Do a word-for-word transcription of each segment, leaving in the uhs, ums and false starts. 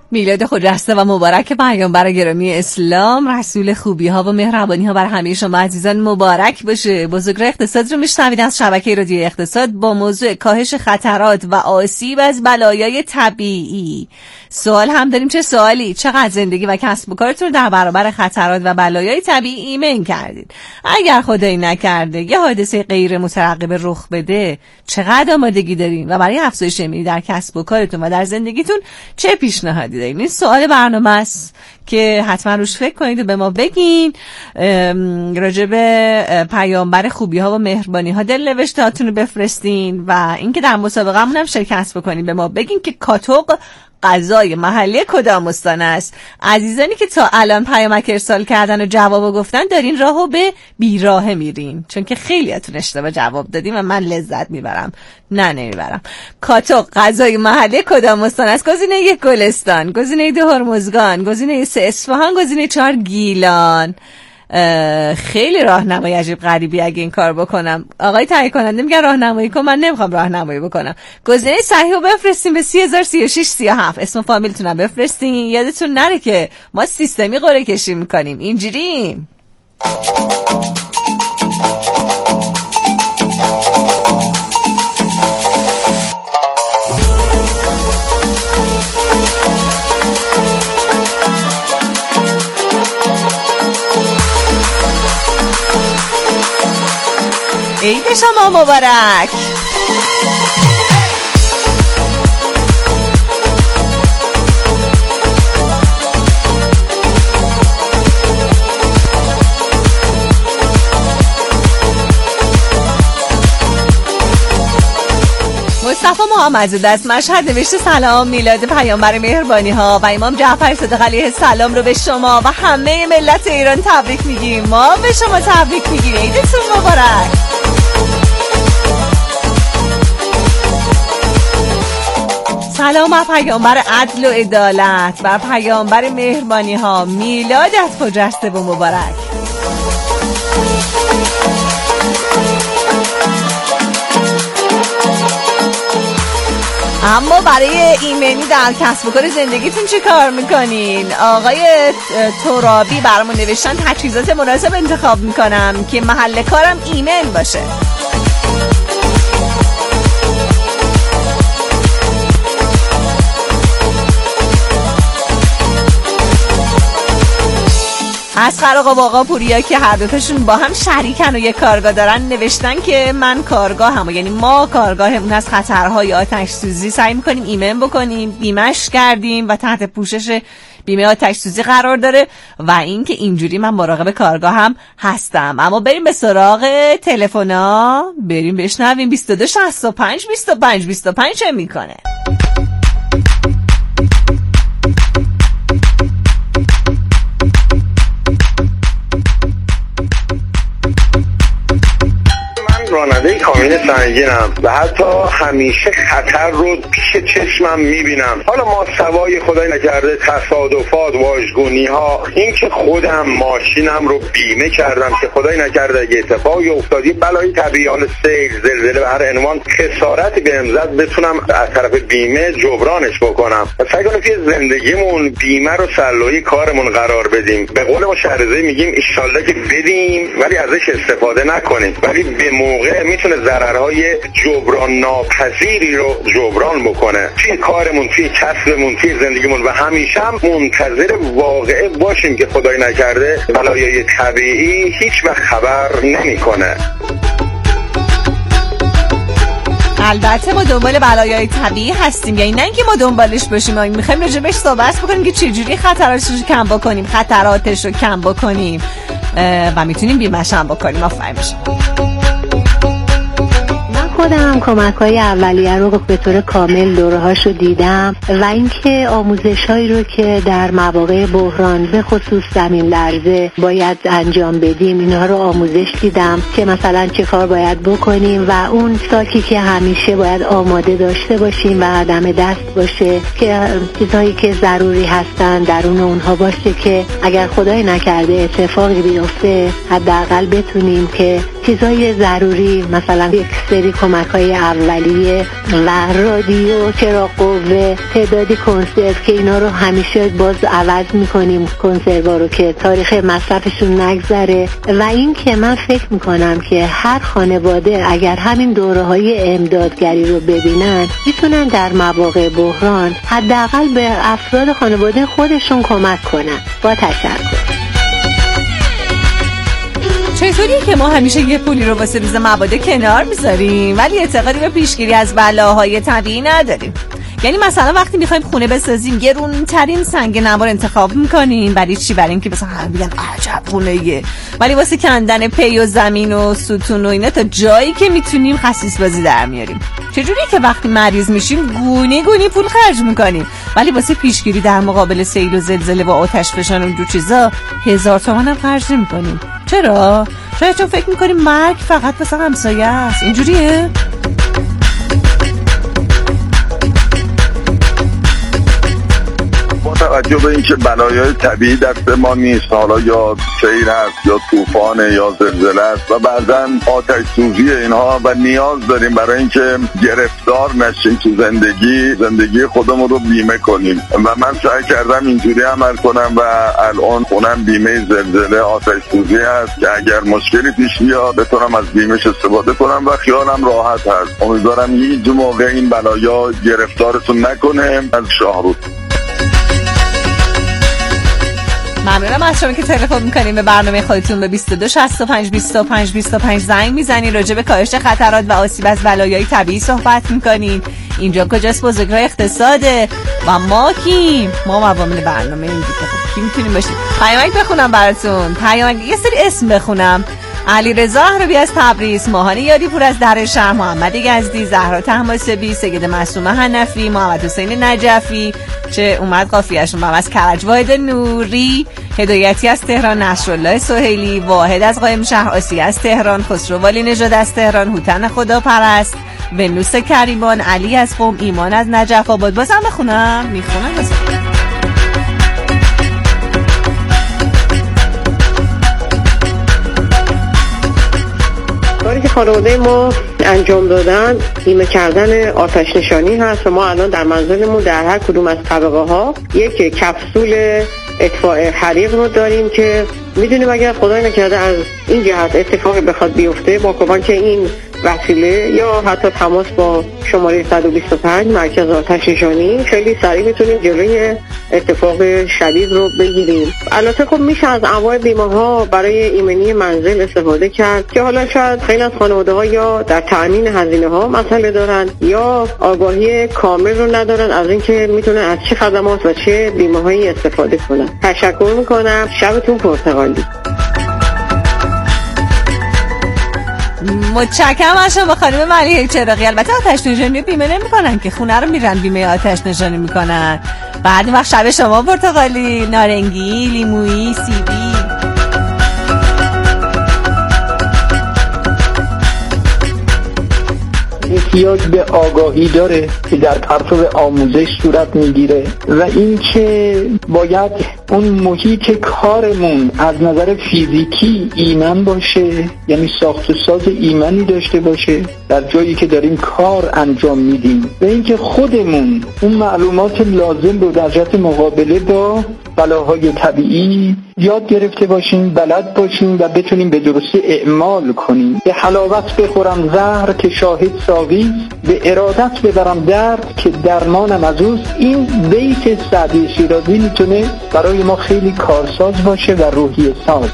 میلاد خجسته و مبارک پیامبر گرامی اسلام، رسول خوبی ها و مهربانی ها بر همه شما عزیزان مبارک باشه. بزرگراه اقتصاد رو میشنوید از شبکه رادیو اقتصاد با موضوع کاهش خطرات و آسیب از بلایای طبیعی. سوال هم داریم، چه سوالی؟ چقدر زندگی و کسب و کارتون در برابر خطرات و بلایای طبیعی ایمن کردید؟ اگر خدایی نکرده یه حادثه غیر مترقبه رخ بده، چقدر آمادگی دارین و برای افزایش ایمنی در کسب و کارتون و در زندگیتون چه پیشنهادی دارین؟ این سوال برنامه است که حتما روش فکر کنید و به ما بگین. راجع به پیامبر خوبی ها و مهربانی ها دل نوشتهاتون رو بفرستین و اینکه در مسابقه همون هم شرکت بکنین. به ما بگین که کاتوق غذای محلی کدام استان است. عزیزانی که تا الان پیامک ارسال کردن و جوابو گفتن، دارین راهو به بیراه میرین، چون که خیلیاتون اشتباه جواب دادیم و من لذت میبرم. نه نمیبرم. کاتوق غذای محلی کدام استان است؟ گزینه یک گلستان، گزینه دو هرمزگان، گزینه سه اصفهان، گزینه چهار گیلان. خیلی راهنمایی عجیب غریبی اگه این کار بکنم. آقای تهیه کننده میگن راهنمایی کن، من نمیخوام راهنمایی بکنم. گزینه صحیح رو بفرستین به سی هزار سی و شش سی و هفت. اسم فامیلتون رو بفرستین. یادتون نره که ما سیستمی قرعه کشی میکنیم. اینجوریم. عید شما مبارک. مصطفی محمدزاده از مشهد نوشته سلام، میلاد پیامبر مهربانی ها و امام جعفر صادق علیه السلام رو به شما و همه ملت ایران تبریک میگیم. ما به شما تبریک میگیم. عیدتون مبارک. سلام بر پیامبر عدل و عدالت، بر پیامبر مهربانی ها، میلادت خجسته و مبارک. اما برای ایمنی در کسب و کار زندگیتون چه کار میکنین؟ آقای ترابی برامون نوشتن تجهیزات مناسب انتخاب میکنم که محل کارم ایمن باشه. از خراق و آقا پوریا که هر دوتاشون با هم شریکن و یک کارگاه دارن نوشتن که من کارگاه هم، یعنی ما کارگاهمون از خطرهای آتش سوزی سعی میکنیم ایمن بکنیم، بیمش کردیم و تحت پوشش بیمه آتش سوزی قرار داره و این که اینجوری من مراقب کارگاه هم هستم. اما بریم به سراغ تلفنا، بریم بشنویم بیست و دو شصت و پنج بیست و پنج بیست و پنج چه میکنه. راننده کامیون سنگینم و حتی همیشه خطر رو پیش چشمم میبینم. حالا ما سوای خدای نکرده تصادفات، واژگونی ها، این که خودم ماشینم رو بیمه کردم که خدای نکرده اگه اتفاقی افتادی بلای طبیعی، حال سیل، زلزله و هر عنوان خسارتی بهم زد بتونم از طرف بیمه جبرانش بکنم و سعی کنیم که زندگیمون بیمه رو سلوی کارمون قرار بدیم. به قول ما شهرزایی میگیم ان شاءالله که بدیم ولی ازش استفاده نکنیم، ولی به موقع میتونه ضررهای جبران ناپذیری رو جبران بکنه توی کارمون، توی کسبمون، توی زندگیمون و همیشه هم منتظر واقعه باشیم که خدای نکرده بلایای طبیعی هیچ وقت خبر نمیکنه. البته ما دنبال بلایای طبیعی هستیم، یعنی نه اینکه ما دنبالش باشیم، ما میخوایم راجع بهش صحبت بکنیم که چجوری خطراتش رو کم بکنیم، خطراتش رو کم بکنیم و میتونیم بیمه‌ش هم بکنیم. آفرین باشه. خودم کمک‌های اولیه رو به طور کامل دوره‌هاشو دیدم و اینکه آموزش‌هایی رو که در مواقع بحران به خصوص زمین لرزه باید انجام بدیم اینها رو آموزش دیدم که مثلا چه کار باید بکنیم و اون ساکی که همیشه باید آماده داشته باشیم و دم دست باشه که چیزهایی که ضروری هستن درون اونها باشه که اگر خدای نکرده اتفاقی بیفته حداقل بتونیم که چیزای ضروری مثلا یک سری کمک‌های اولیه و رادیو، چراغ قوه، تعدادی کنسرو که اینا رو همیشه باز عوض می‌کنیم، کنسروا رو که تاریخ مصرفشون نگذره. و این که من فکر می‌کنم که هر خانواده اگر همین دوره‌های امدادگری رو ببینن میتونن در مواقع بحران حداقل به افراد خانواده خودشون کمک کنن. با تشکر. چطوریه که ما همیشه یه پولی رو واسه روز مبادا کنار میذاریم ولی اعتقادی به پیشگیری از بلاهای طبیعی نداریم؟ یعنی مثلا وقتی میخوایم خونه بسازیم گرونترین سنگ نوار انتخاب میکنیم، برای چی؟ برای اینکه مثلا همه بگن عجب خونه‌ایه، ولی واسه کندن پی و زمین و ستون و اینا تا جایی که میتونیم خسیس بازی در میاریم. چجوریه که وقتی مریض میشیم گونی گونی پول خرج میکنیم ولی واسه پیشگیری در مقابل سیل و زلزله و آتش فشان و اینجور چیزا هزار تومان هم خرج نمیکنیم؟ چرا؟ شاید چون فکر میکنیم مرگ فقط واسه همسایه است. اینجوریه؟ توجه به اینکه بلایای طبیعی دست ما نیست، حالا یا سیل هست یا طوفان یا زلزله است و بعضا آتش سوزی اینها و نیاز داریم برای اینکه گرفتار نشیم تو زندگی زندگی خودمون رو بیمه کنیم و من سعی کردم اینجوری عمل کنم و الان خونم بیمه زلزله آتش سوزی هست که اگر مشکلی پیش بیاد بتونم از بیمهش استفاده کنم و خیالم راحت هست. امیدوارم هیچ موقع این بلایا گرفتارتون نکنه. از شاهرود. ممنونم از شما که تلفن میکنین به برنامه خودتون. به بیست و دو شصت و پنج بیست و پنج بیست و پنج زنگ میزنین، راجع به کاهش خطرات و آسیب از بلایای طبیعی صحبت میکنین. اینجا کجاست؟ بزرگراه اقتصاده و ما کیم؟ ما عوامل برنامه این دیگه. کی میتونیم باشیم؟ پیامک بخونم براتون. پیامک یه سری اسم بخونم. علیرضا اهربی از تبریز، ماهان یادی پور از در شهر، محمد یزدی، زهرا طهماسبی، سید معصومه حنفی، محمد حسین نجفی چه اومد قافیه‌شون، از کرج واحد نوری، هدایتی از تهران، نصرالله سهیلی، واحد از قائم شهر، آسیه از تهران، خسرو والی نژاد از تهران، هوتن خداپرست، بنوس کریمان، علی از قم، ایمان از نجف آباد. بازم بخونم؟ میخونم بازم. کاری که خانواده ما انجام دادن بیمه کردن آتش نشانی هست و ما الان در منزلمون در هر کدوم از طبقه ها یک کپسول اطفاء حریق رو داریم که میدونیم اگر خدای نکرده از این جهت اتفاقی بخواد بیفته با کمک این وسیله یا حتی تماس با شماره صد و بیست و پنج مرکز آتش نشانی خیلی سریع میتونیم جلوی اتفاق شدید رو بگیریم. البته خب میشه از انواع بیمه ها برای ایمنی منزل استفاده کرد که حالا شاید خیلی از خانواده ها یا در تأمین هزینه ها مسئله دارن یا آگاهی کامل رو ندارن از اینکه میتونن از چه خدمات و چه بیمه هایی استفاده کنن. تشکر میکنم. شبتون پرتقالی. متشکرم از شما خانم ملیحه چراغی. البته آتش نشانی بیمه نمی‌کنن که، خونه رو میرن بیمه آتش نشانی میکنن. بعد وقت شب شما پرتقالی، نارنگی، لیمویی، سیبی. احتیاج به آگاهی داره که در پرتو آموزش صورت میگیره و اینکه باید اون محیط کارمون از نظر فیزیکی ایمن باشه، یعنی ساخت و ساز ایمنی داشته باشه در جایی که داریم کار انجام میدیم و اینکه خودمون اون معلومات لازم رو در جهت مقابله با بلاهای طبیعی یاد گرفته باشیم، بلد باشیم و بتونیم به درستی اعمال کنیم. به حلاوت بخورم زهر که شاهد ساقی، به ارادت ببرم درد که درمانم از اوست. این بیت سعدی شیرازی میتونه برای ما خیلی کارساز باشه و روحیه ساز.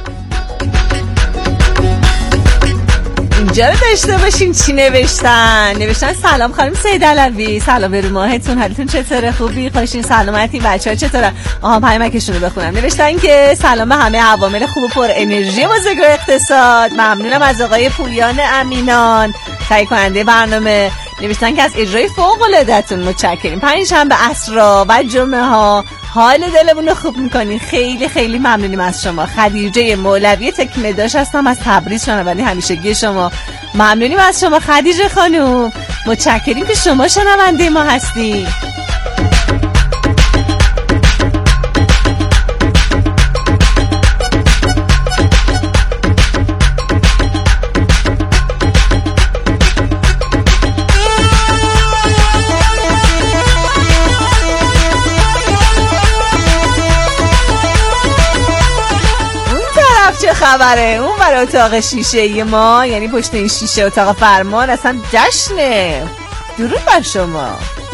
اینجا رو داشته باشین چی نوشتن. نوشتن سلام خانم سید علوی، سلام به رو ماهتون، حالتون چطوره؟ خوبی؟ خوشین؟ سلامتی؟ بچه‌ها چطوره؟ آها پیامکشون رو بخونم. نوشتن که سلام به همه عوامل خوب و پر انرژی بزرگراه اقتصاد. ممنونم از آقای پویان امینان تهیه کننده برنامه. نوشتن که از اجرای فوق العاده‌تون متشکریم. پنجشنبه عصرها و جمعه ها حال دلمون رو خوب میکنین. خیلی خیلی ممنونیم از شما. خدیجه مولوی تکنه داشت هستم از تبریز، شنونده همیشگی شما. ممنونیم از شما خدیجه خانوم، متشکریم که شما شنونده ما هستی. خبره؟ اون برای اتاق شیشه ما، یعنی پشت این شیشه اتاق فرمان اصلا جشنه. درود بر شما.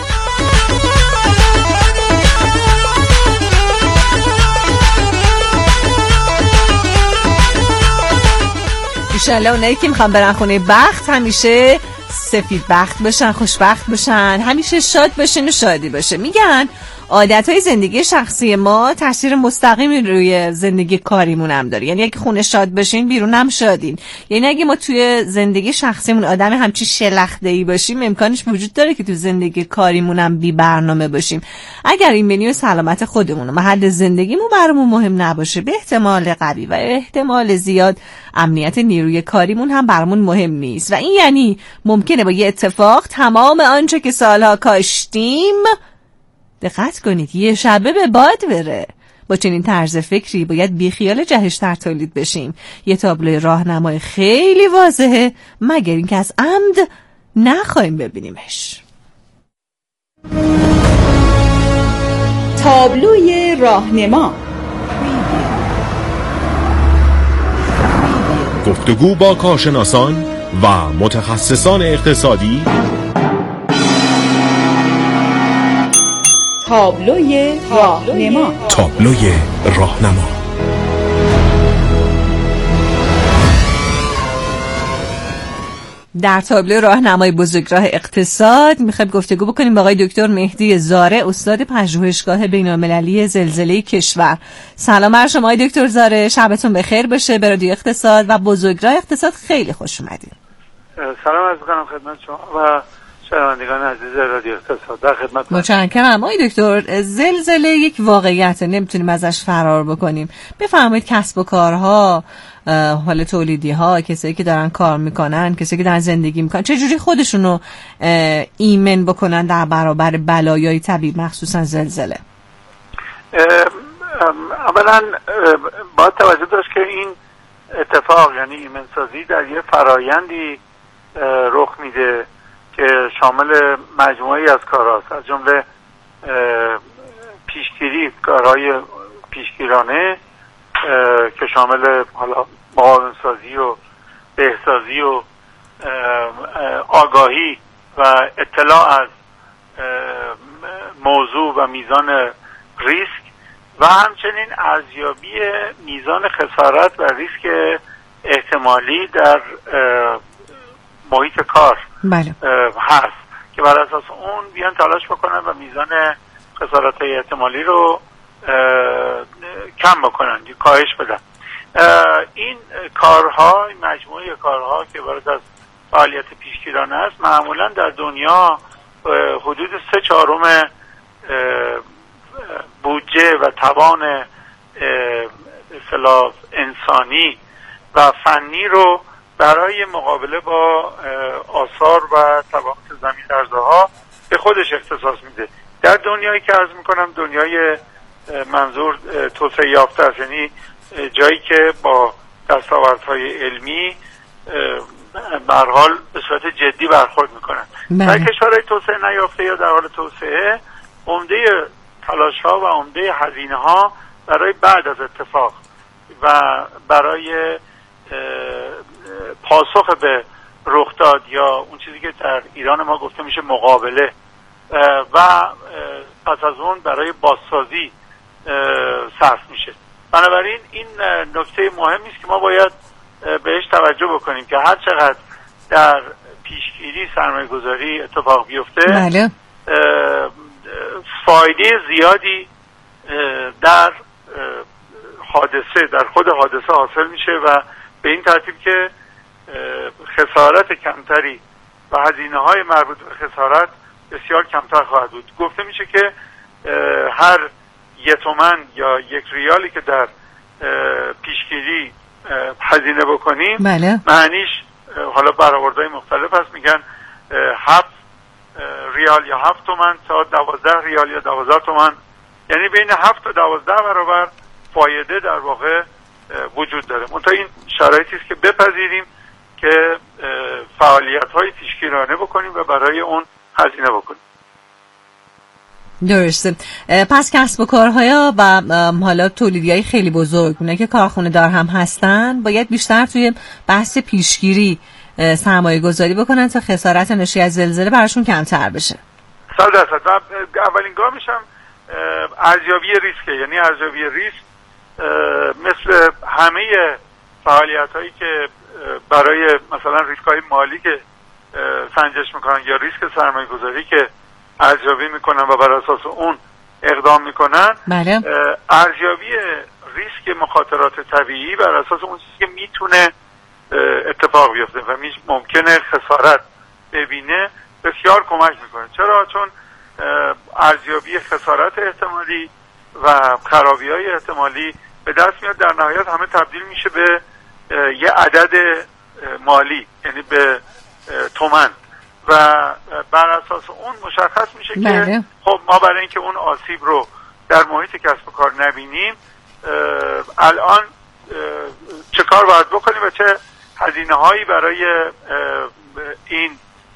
ایشالله اونایی که میخوام برن خونه بخت همیشه سفید بخت بشن، خوشبخت بشن، همیشه شاد بشن و شادی باشه. میگن عادتهای زندگی شخصی ما تاثیر مستقیمی روی زندگی کاریمون هم داره. یعنی اگه خونه شاد بشین بیرون هم شادین. یعنی اگه ما توی زندگی شخصیمون آدم همچی شلخته‌ای باشیم امکانش وجود داره که تو زندگی کاریمون هم بی برنامه باشیم. اگر این منیو سلامت خودمون و محل زندگیمون برامون مهم نباشه به احتمال قوی و احتمال زیاد امنیت نیروی کاریمون هم برامون مهم نیست و این یعنی ممکنه با یه اتفاق تمام آنچه که سالها کاشتیم، دقت کنید، یه شبه به باد بره. با چنین طرز فکری باید بیخیال جهش‌تر تولید بشیم. یه تابلوی راهنمای خیلی واضحه مگر اینکه از عمد نخواهیم ببینیمش. تابلوی راهنما، گفتگو با کارشناسان و متخصصان اقتصادی. تابلوی راهنما. تابلوی راهنما. در تابلوی راهنمای بزرگراه اقتصاد میخوایم گفتگو بکنیم با آقای دکتر مهدی زاره، استاد پژوهشگاه بین‌المللی زلزله کشور. سلام بر شما آقای دکتر زاره، شبتون بخیر باشه. به رادیو اقتصاد و بزرگراه اقتصاد خیلی خوش اومدید. سلام عرض می‌کنم خدمت شما و شنوندگان عزیز رادیو اقتصاد. در خدمت. متشکرم آقای دکتر. زلزله یک واقعیت، نمیتونیم ازش فرار بکنیم. بفرمایید کسب و کارها، حال تولیدی ها، کسایی که دارن کار میکنن، کسایی که دارن زندگی میکنن، چه جوری خودشونو ایمن بکنن در برابر بلایای طبیعی مخصوصا زلزله؟ اولا باید توجه داشت که این اتفاق یعنی ایمنسازی در یه فرایندی رخ میده که شامل مجموعی از کارهاست، از جمله پیشگیری، کارهای پیشگیرانه که شامل حالا معاونسازی و بهسازی و آگاهی و اطلاع از موضوع و میزان ریسک و همچنین ارزیابی میزان خسارت و ریسک احتمالی در محیط کار بله. هست که بر اساس اون بیان تلاش بکنن و میزان خسارت احتمالی رو کم بکنن یا کاهش بدن. این کارها، این مجموعه کارها که وارد از فعالیت پیشگیرانه است، معمولا در دنیا حدود سه چهارم بودجه و توان اصطلاح انسانی و فنی رو برای مقابله با آثار و تبعات زمین لرزه‌ها به خودش اختصاص میده. در دنیایی که عرض میکنم دنیای منظور توسعه یافته است، یعنی جایی که با دستاوردهای علمی به هر حال به صورت جدی برخورد میکنن. در کشورهای توسعه نیافته یا در حال توسعه عمده تلاش‌ها و عمده هزینه‌ها برای بعد از اتفاق و برای پاسخ به رخداد یا اون چیزی که در ایران ما گفته میشه مقابله و پس از اون برای بازسازی صرف میشه. بنابراین این نکته مهمی است که ما باید بهش توجه بکنیم که هر چقدر در پیشگیری سرمایه گذاری اتفاق بیفته بله. فایده زیادی در حادثه در خود حادثه حاصل میشه و به این ترتیب که خسارت کمتری و هزینه های مربوط به خسارت بسیار کمتر خواهد بود. گفته میشه که هر یک تومن یا یک ریالی که در پیشگیری هزینه بکنیم بله. معنیش حالا برآوردهای مختلف هست، میگن هفت ریال یا هفت تومن تا دوازده ریال یا دوازده تومن، یعنی بین هفت تا دوازده برابر فایده در واقع وجود داره. منتها این شرایطی است که بپذیریم که فعالیت فعالیت‌های پیشگیرانه بکنیم و برای اون هزینه بکنیم. درسته. پس کسب و کارها و حالا تولیدی‌های خیلی بزرگ، اونایی که کارخونه دار هم هستن، باید بیشتر توی بحث پیشگیری سرمایه گذاری بکنن تا خسارت ناشی از زلزله براشون کمتر بشه. صد درصد. اولین گامش هم ارزیابی ریسکه، یعنی ارزیابی ریسک مثل همه فعالیت‌هایی که برای مثلا ریسک‌های مالی که سنجش میکنن یا ریسک سرمایه گذاری که ارزیابی میکنن و بر اساس اون اقدام میکنن، بله. ارزیابی ریسک مخاطرات طبیعی بر اساس اون چیزی که میتونه اتفاق بیفته و ممکنه خسارت ببینه بسیار کمک میکنه. چرا؟ چون ارزیابی خسارت احتمالی و خرابی‌های احتمالی به دست میاد، در نهایت همه تبدیل میشه به یه عدد مالی، یعنی به تومن، و بر اساس اون مشخص میشه بله. که خب ما برای اینکه اون آسیب رو در محیط کسب و کار نبینیم الان چه کار باید بکنیم و چه هزینه هایی برای این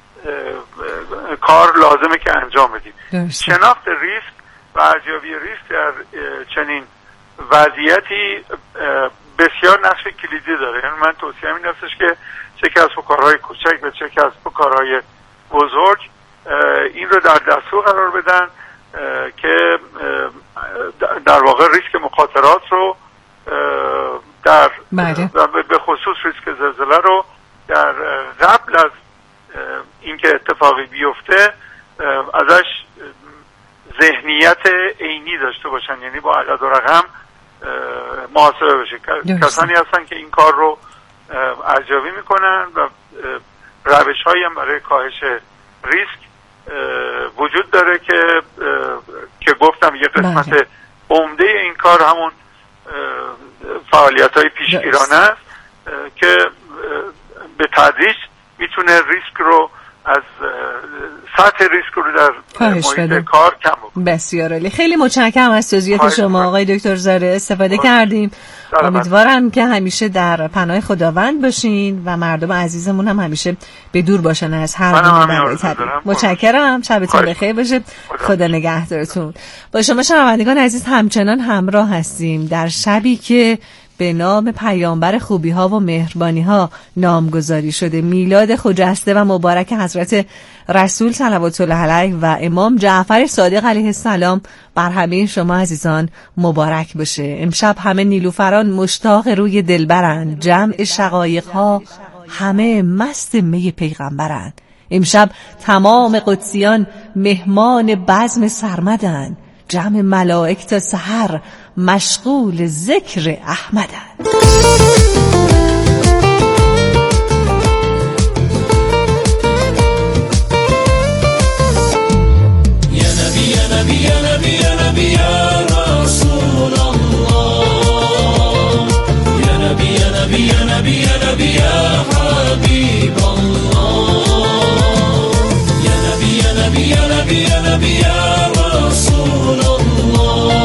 کار لازمه که انجام بدیم. درسته. شناخت ریسک و ارزیابی ریسک در چنین وضعیتی بسیار نقش کلیدی داره. یعنی من توصیه‌ام این هستش که چه کسب و کارهای کوچک و چه کسب و کارهای بزرگ این رو در دستور قرار بدن که در واقع ریسک مخاطرات رو در بله. به خصوص ریسک زلزله رو در قبل از اینکه اتفاقی بیفته ازش ذهنیت عینی داشته باشن، یعنی با عدد و رقم محاسبه بشه. کسانی هستن که این کار رو ارزیابی میکنن و روش هایی هم برای کاهش ریسک وجود داره که که گفتم یه قسمت بله. عمده این کار همون فعالیت های پیشگیرانه است که به تدریج میتونه ریسک رو از سطح ریسک رو در محیط کار کم بکنه. بسیار عالی. خیلی متشکرم از توضیحات شما آقای دکتر زاره، استفاده کردیم. امیدوارم که همیشه در پناه خداوند باشین و مردم عزیزمون هم همیشه به دور باشن از هر گونه بلایی. متشکرم. شبتون بخیر باشه. خدا نگهدارتون. با شما شنوندگان عزیز همچنان همراه هستیم در شبی که به نام پیامبر خوبی ها و مهربانی ها نامگذاری شده، میلاد خجسته و مبارک حضرت رسول صلوات الله علیه و امام جعفر صادق علیه السلام بر همه شما عزیزان مبارک باشه. امشب همه نیلوفران مشتاق روی دلبرند، جمع شقایق ها همه مست می پیغمبرند. امشب تمام قدسیان مهمان بزم سرمدند، جمع ملائک تا سحر مشغول ذکر احمدند. یا نبی یا نبی یا نبی یا نبی یا رسول الله، یا نبی یا نبی یا نبی یا نبی یا حبیب الله، یا نبی یا نبی یا نبی یا نبی یا رسول الله،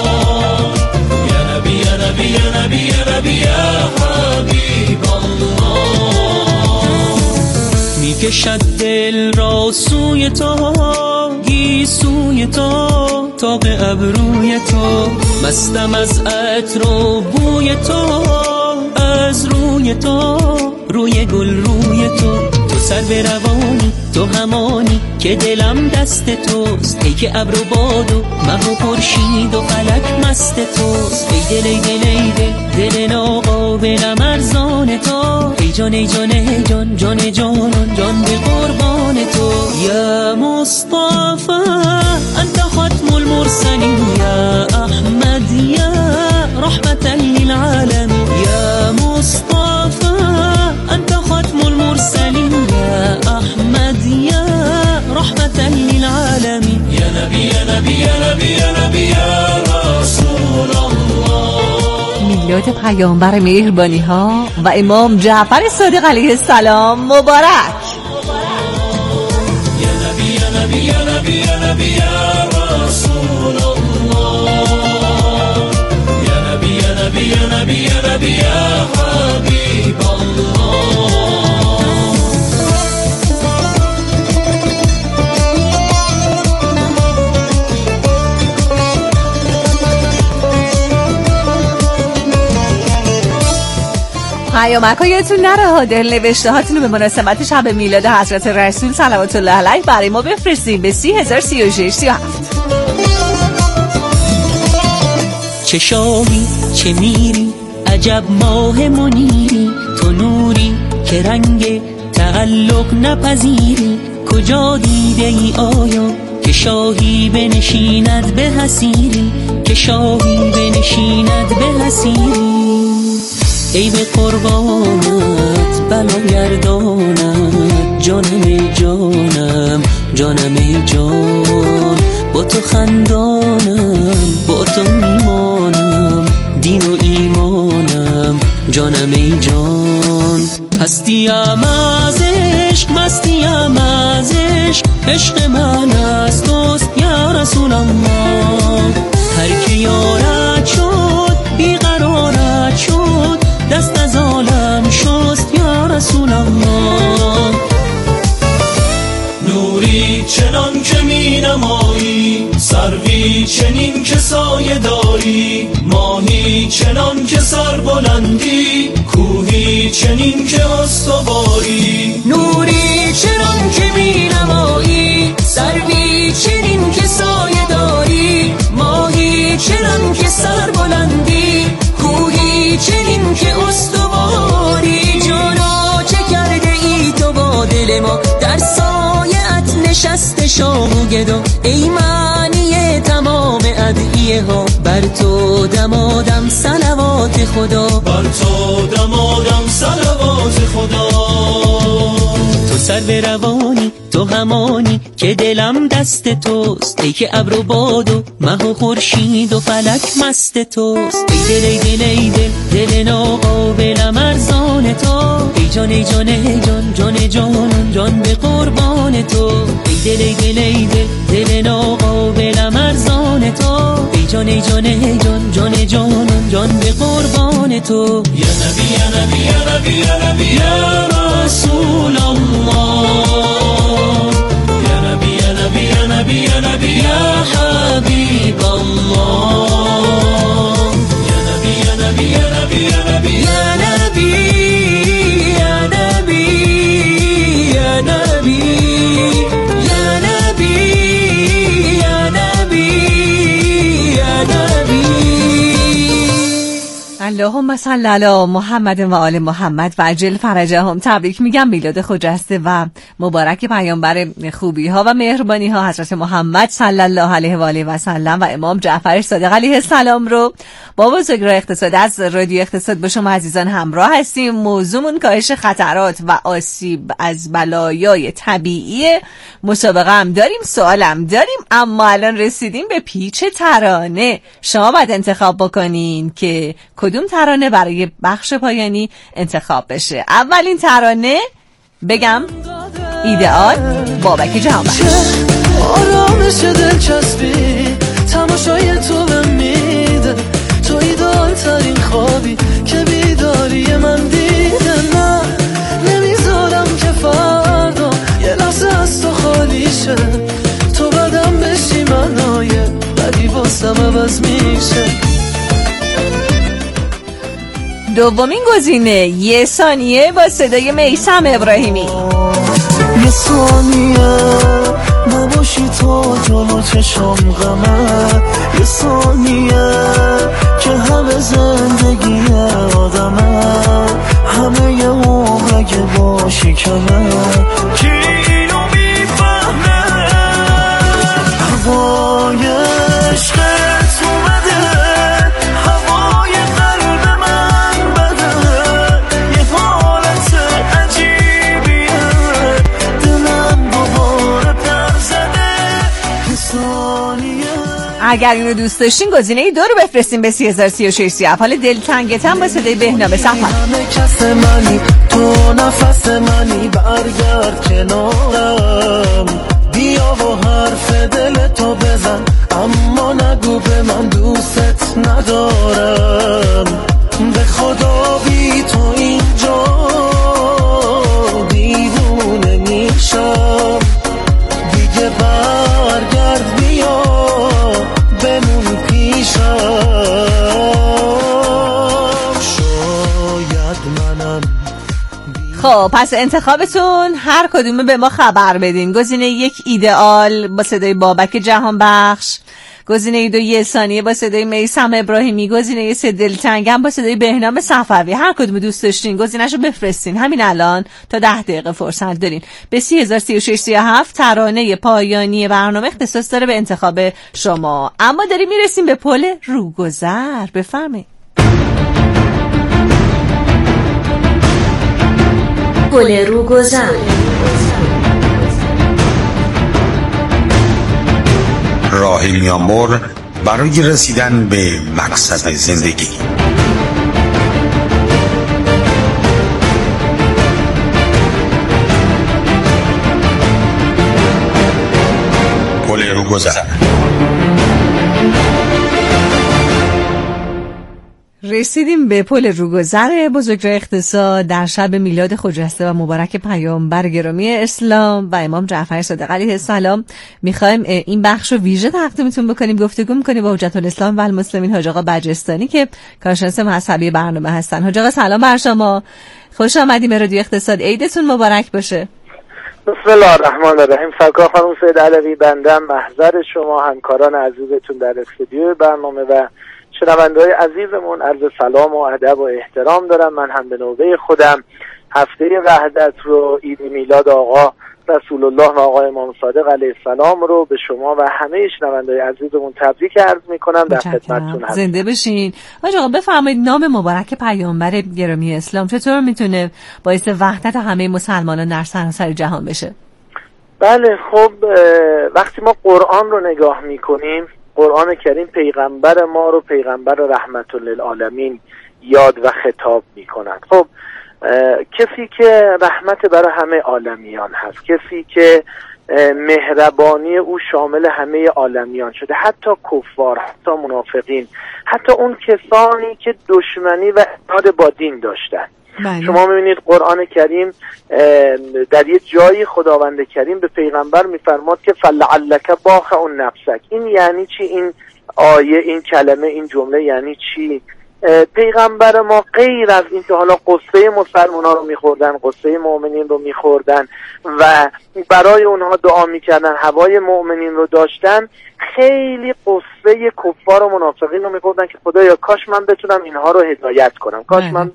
یا نبی یا نبی یا نبی یا نبی یا حبیب الله. میکشد دل را سوی تو، گیسوی تو، تاق ابروی تو، مستم از عطر و بوی تو، از روی تو، روی گل روی تو، تو سر به روانی، تو همانی که دلم دست توست، ای که ابر و باد و مه و خورشید و فلک مست توست، ای دل ای دل ای دل دل ناقابلم ارزان تو، ای جان ای جان ای جان جان جانان جان به قربان تو. یا مصطفی انت ختم المرسلین، یا احمد یا رحمتا للعالمین، یا مصطفی انت ختم المرسلین، یا احمد یا رحمتا للعالمین، یا نبی یا نبی یا نبی یا نبی یا رسول الله. میلاد پیامبر مهربانی ها و امام جعفر صادق علیه السلام مبارک. یا نبی یا نبی یا نبی یا نبی یا رسول الله، یا نبی یا نبی یا نبی یا نبی یا حبیب الله. پیامک‌هایتون نره ها، دل نوشته هاتون رو به مناسبت شب میلاد حضرت رسول صلوات الله علیه برای ما بفرستین به سی هزار سی و شش سی و هفت. چه شاهی چه میری عجب ماه منیری، تو نوری که رنگ تعلق نپذیری. کجا دیده ای آیا که شاهی بنشیند به حسیری، که شاهی بنشیند به حسیری. ای به قربانت بلا گردانت، جانم ای جانم جانم ای جان. با تو خندانم با تو میمانم، دین و ایمانم جانم ای جان. هستیم از عشق مستیم از عشق، عشق من از توست یا رسول الله. هر که یارت شد بیقرارت شد، دست از عالم شست یا رسول الله. نوری چنان که می نمایی، سروی چنین که سایه داری. ماهی چنان که سر بلندی، کوهی چنین که استواری. نوری چنان که می نمایی، سروی چنین که سایه داری. ماهی چنان که سر بلندی، کوهی چنین که استواری. جانا چه کرده ای تو با دل ما، در سایه‌ات نشسته شاه و گدا. ای معنی تمام ادعیه ها، بر تو دمادم صلوات خدا، بر تو دمادم صلوات خدا. تو سر به روانی تو همانی که دلم دست توست. ای که ابر و باد و مه و خورشید و فلک مست توست. ای دل ای دل ای دل دل ناقابلم ارزان تو. ای جان ای جان ای جان جان جانان جان به قربان تو. ای دل ای دل ای دل دل ناقابلم ارزان تو. ای جان ای جان ای جان جان جانان جان به قربان تو. یا نبی یا نبی یا نبی یا نبی یا رسول الله. یا نبی یا نبی یا نبی یا نبی یا حبیب الله. یا نبی یا نبی یا نبی یا نبی یا نبی یا نبی یا نبی یا نبی یا نبی یا نبی. اللهم صل علی محمد و آل محمد و عجل فرجهم. تبریک میگم میلاد خجسته و مبارک پیامبر خوبی ها و مهربانی ها حضرت محمد صلی الله علیه و آله و سلم و امام جعفر صادق علیه السلام رو با بزرگراه اقتصاد از رادیو اقتصاد با شما عزیزان همراه هستیم. موضوعمون کاهش خطرات و آسیب از بلایای طبیعی. مسابقه هم داریم، سوالم داریم، اما الان رسیدیم به پیچ ترانه. شما باید انتخاب بکنین که کدوم ترانه برای بخش پایانی انتخاب بشه. اولین ترانه بگم ایدئال بابک جهانبخش. آرامش دلچسبی تماشای تو به میده، تو ایدئال ترین خوابی که بیداری من دیده. نه نمیذارم که فردا یه لحظه از تو خالی شه، تو بدم بشی منای بدی واسم عوض میشه. دومین گزینه یه ثانیه با صدای میثم ابراهیمی. یه ثانیه نباشی تو جلو چشم غمه، یه ثانیه که همه زندگی آدمه، همه یه عمر اگه باشی کمه. کی اینو میفهمه هوای عشقت اومده، هوای قلب من بده، یه حالت عجیبیه، دلم دوباره پر زده. یه ثانیه اگر اینو دوست داشتین گزینه ای دو رو بفرستین به سی هزار سی و شش سی. حال دلتنگتم با صدای بهنام سفر. همه کس منی تو نفس منی، برگرد کنارم بیا و حرف دل تو بزن، اما نگو به من دوست ندارم. به خدا بی تو اینجا دیوونه میشم، دیگه برگرد بیا بمون پیشم. شاید من خب پس انتخابتون هر کدومه به ما خبر بدین. گزینه یک ایدئال با صدای بابک جهانبخش، گزینه دو یه ثانیه با صدای میثم ابراهیمی، گزینه سه دلتنگم با صدای بهنام صفوی. هر کدوم دوست داشتین گزینه‌شو بفرستین. همین الان تا ده دقیقه فرصت دارین. به سی هزار سی و شش سی و هفت ترانه پایانی برنامه اختصاص داره به انتخاب شما. اما داریم میرسیم به پل روگذر. بفرمایید. پل روگذر. راه میانبر برای رسیدن به مقصد زندگی. پل روگذر. رسیدیم به پل روگذر بزرگراه اقتصاد در شب میلاد خجسته و مبارک پیامبر گرامی اسلام و امام جعفر صادق علیه السلام. میخوایم این بخش رو ویژه تقدیمتون بکنیم. گفتگو میکنیم با حجت الاسلام و المسلمین حاج آقا بجستانی که کارشناس مذهبی برنامه هستن. حاج آقا سلام بر شما، خوش آمدیم به رادیو اقتصاد. عیدتون مبارک باشه. بسم الله الرحمن الرحیم. سرکار خانم سید علوی، بنده محضر شما همکاران عزیزتون در استودیو برنامه و شنونده‌های عزیزمون عرض سلام و ادب و احترام دارم. من هم به نوبه خودم هفته وحدت رو، عید میلاد آقا رسول الله و آقا امام صادق علیه السلام رو به شما و همه شنونده‌های عزیزمون تبریک عرض می‌کنم. در خدمتتون هستم. زنده بشین. حاج آقا بفرمایید نام مبارک پیامبر گرامی اسلام چطور میتونه باعث وحدت همه مسلمانان در سراسر جهان بشه؟ بله، خب وقتی ما قرآن رو نگاه می‌کنیم، قرآن کریم پیغمبر ما رو پیغمبر رحمت للعالمین یاد و خطاب می کند. خب کسی که رحمت برای همه عالمیان هست، کسی که مهربانی او شامل همه عالمیان شده، حتی کفار، حتی منافقین، حتی اون کسانی که دشمنی و عناد با دین داشتن. بله. شما میبینید قرآن کریم در یه جایی خداوند کریم به پیغمبر میفرماد که فلعلک باخع نفسک. این یعنی چی؟ این آیه، این کلمه، این جمله یعنی چی؟ پیغمبر ما غیر از این که حالا قصه مسلمان ها رو میخوردن، قصه مؤمنین رو میخوردن و برای اونها دعا میکردن، هوای مؤمنین رو داشتن، خیلی قصه کفار و منافقین رو میخوردن که خدایا کاش من بتونم اینها رو هدایت کنم، کاش من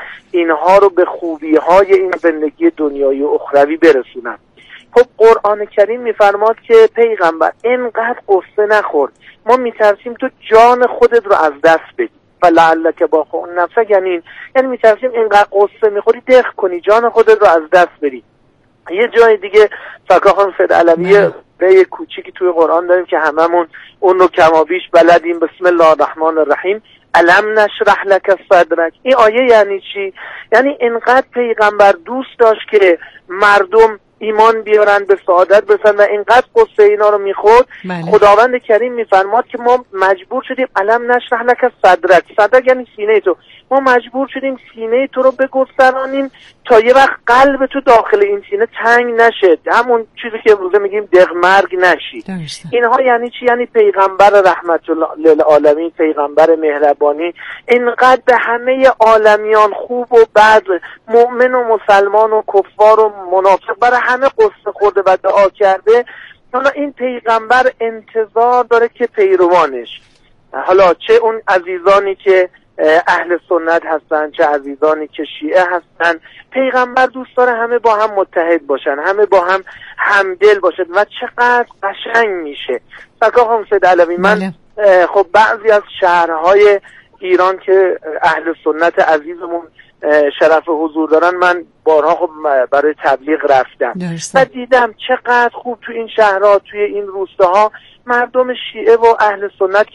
اینها رو به خوبی های این زندگی دنیایی و اخروی برسونم. خب قرآن کریم میفرماد که پیغمبر اینقدر قصه نخور، ما میترسیم تو جان خودت رو از دست بدی. فلعلک باخع نفسک یعنی این، یعنی میترسیم اینقدر قصه میخوری دق کنی، جان خودت رو از دست بدی. یه جای دیگه سرکار خانم سید علویه به یه کوچیکی توی قرآن داریم که هممون اون رو کمابیش بلدیم. بسم الله الرحمن الرحیم. الم نشرح لک صدرک. این آیه یعنی چی؟ یعنی اینقدر پیغمبر دوست داشت که مردم ایمان بیارن، به سعادت برسن و اینقدر قصه اینا رو میخورد. خداوند کریم میفرماد که ما مجبور شدیم الم نشرح لک صدرک. صدرک یعنی سینه تو. ما مجبور شدیم سینه تو رو بگسترانیم تا یه وقت قلب تو داخل این سینه تنگ نشه، همون چیزی که امروزه میگیم دغمرگ نشی. داشته. اینها یعنی چی؟ یعنی پیغمبر رحمت للعالمین، پیغمبر مهربانی، اینقدر به همه عالمیان خوب و بد، مؤمن و مسلمان و کفار و منافق، برای همه قصه خورده و دعا کرده. حالا این پیغمبر انتظار داره که پیروانش، حالا چه اون عزیزانی که اهل سنت هستن، چه عزیزانی که شیعه هستن، پیغمبر دوست داره همه با هم متحد باشن، همه با هم همدل باشن و چقدر قشنگ میشه. سرکار خانم سید علوی، من خب بعضی از شهرهای ایران که اهل سنت عزیزمون شرف حضور دارن، من بارها خب برای تبلیغ رفتم و دیدم چقدر خوب تو این شهرها، توی این روستاها مردم شیعه و اهل سنت